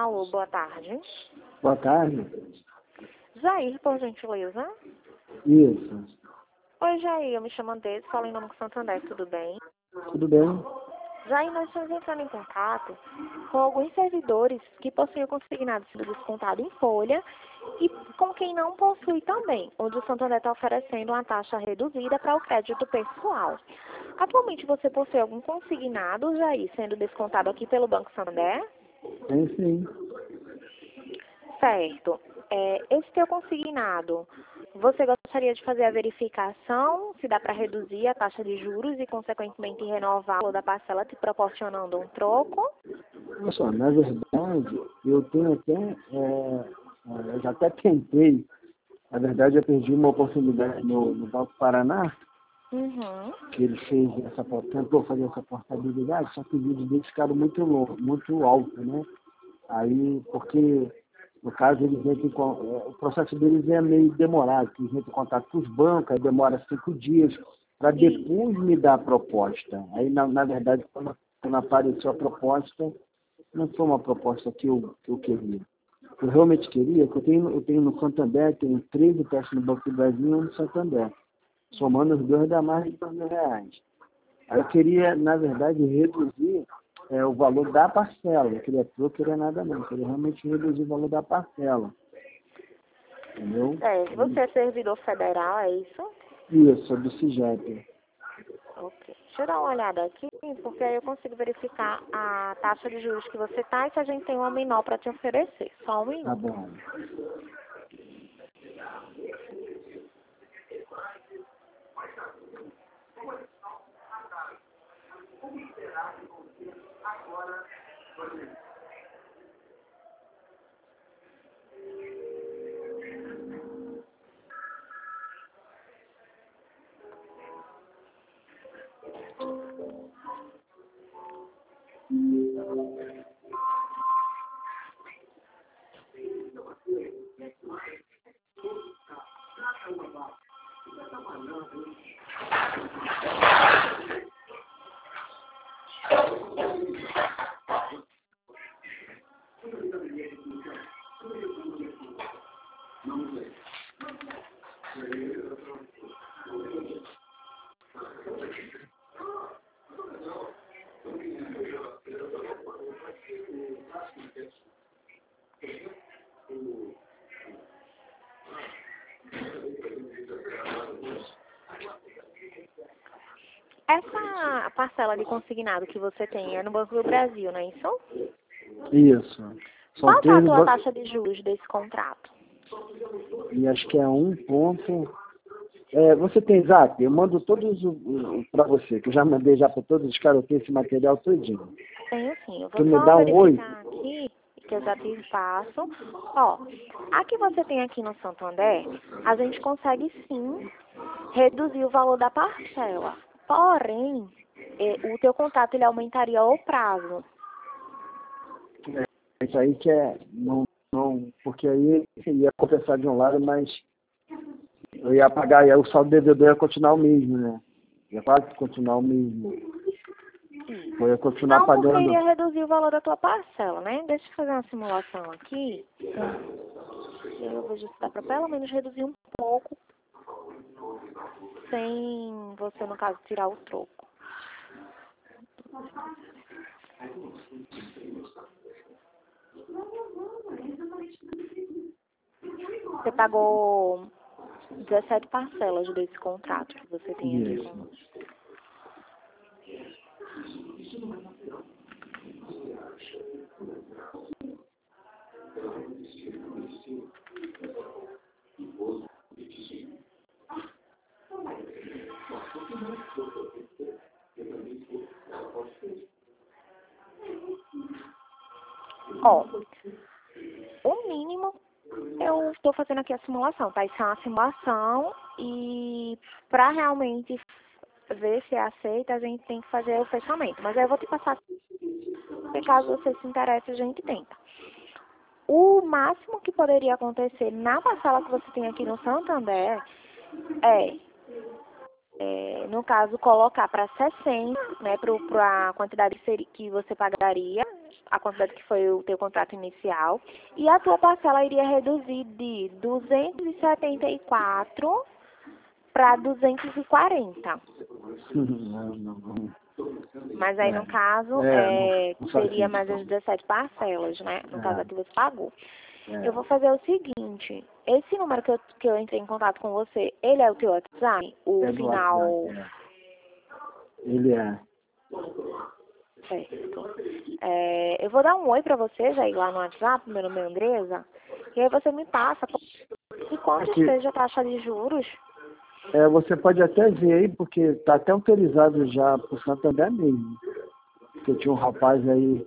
Alô, boa tarde. Boa tarde. Jair, por gentileza. Isso. Oi, Jair, eu me chamo Andrés, falo em nome do Santander, tudo bem? Tudo bem? Jair, nós estamos entrando em contato com alguns servidores que possuem o consignado sendo descontado em folha e com quem não possui também, onde o Santander está oferecendo uma taxa reduzida para o crédito pessoal. Atualmente você possui algum consignado, Jair, sendo descontado aqui pelo Banco Santander? Tem sim. Certo. Esse teu consignado, você gostaria de fazer a verificação, se dá para reduzir a taxa de juros e, consequentemente, renovar o da parcela, te proporcionando um troco? Olha só, na verdade, eu tenho até, eu já até tentei, na verdade eu perdi uma oportunidade no Banco Paraná, Uhum. que ele tentou fazer essa portabilidade, só que os vídeos deles ficaram muito alto, né? Aí, porque, no caso, o processo deles é meio demorado, que eles entram em contato com os bancos, aí demora 5 dias, para depois me dar a proposta. Aí, na verdade, quando apareceu a proposta, não foi uma proposta que eu queria. Eu realmente queria, que eu tenho no Santander, tenho 13 testes no Banco do Brasil e um no Santander. Somando os dois dá mais de R$ 2.000. Aí eu queria, na verdade, reduzir o valor da parcela. Eu queria nada não. Eu queria realmente reduzir o valor da parcela. Entendeu? Você é servidor federal, é isso? Isso, do CIGEP. Ok. Deixa eu dar uma olhada aqui, porque aí eu consigo verificar a taxa de juros que você está e se a gente tem uma menor para te oferecer. Só um Tá minuto. bom. Essa parcela de consignado que você tem é no Banco do Brasil, não é isso? Isso. São Qual está a 13 tua taxa de juros desse contrato? e acho que é 1 ponto. Você tem Zap? Eu mando todos para você, que eu já mandei já para todos os caras, eu tenho esse material todinho. Tenho sim. Eu Tu vou me só dá um oi? verificar aqui, que eu já te passo. Ó, a que você tem aqui no Santander, a gente consegue sim reduzir o valor da parcela. Porém, o teu contrato ele aumentaria o prazo. Isso aí que não, porque aí ia compensar de um lado, mas eu ia pagar, o saldo devedor ia continuar o mesmo, né? Ia quase continuar o mesmo. Eu ia continuar Não, porque pagando. iria reduzir o valor da tua parcela, né? Deixa eu fazer uma simulação aqui. E aí eu vejo se dá para pelo menos reduzir um pouco, sem você, no caso, tirar o troco. Você pagou 17 parcelas desse contrato que você tem aqui Isso. conosco. Ó, o mínimo, eu estou fazendo aqui a simulação, tá? Isso é uma simulação e para realmente ver se é aceita, a gente tem que fazer o fechamento. Mas aí eu vou te passar, caso você se interesse, a gente tenta. O máximo que poderia acontecer na parcela que você tem aqui no Santander no caso, colocar para 60, né, para a quantidade que você pagaria, a quantidade que foi o teu contrato inicial, e a tua parcela iria reduzir de 274 para 240. Não. Mas aí, no caso, Não faz seria mais as sentido. 17 parcelas, né? No caso, a que você pagou. É. Eu vou fazer o seguinte, esse número que eu entrei em contato com você, ele é o teu WhatsApp? O É do final... WhatsApp, Ele é. Certo. Eu vou dar um oi pra você, já ir lá no WhatsApp, meu nome é Andresa, e aí você me passa. E quanto Aqui. seja a taxa de juros? Você pode até ver aí, porque está até autorizado já por Santander mesmo. Porque tinha um rapaz aí.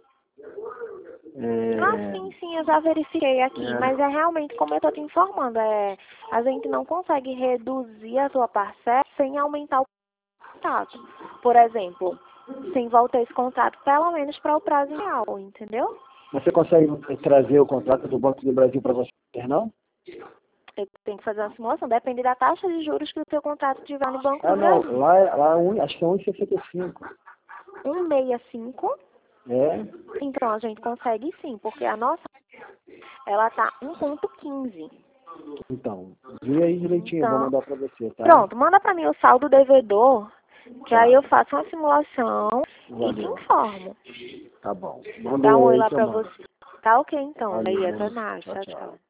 Sim, eu já verifiquei aqui, mas é realmente como eu tô te informando, a gente não consegue reduzir a sua parcela sem aumentar o contrato. Por exemplo, sem voltar esse contrato pelo menos para o prazo real, entendeu? Você consegue trazer o contrato do Banco do Brasil para você, não? Eu tenho que fazer uma simulação, depende da taxa de juros que o seu contrato tiver no Banco do Não, Brasil. lá acho que é 1,65. 1,65. É? Então a gente consegue sim, porque a nossa, ela tá 1,15. Então, vê aí direitinho, eu vou Então, mandar para você, tá? pronto, manda para mim o saldo devedor, que aí eu faço uma simulação e te Valeu. informo. Tá bom. Dá Manda um oi aí lá que eu pra mando. você. Tá ok então. Valeu, Aí, beijo. até mais. Tchau, Tchau, tchau. tchau.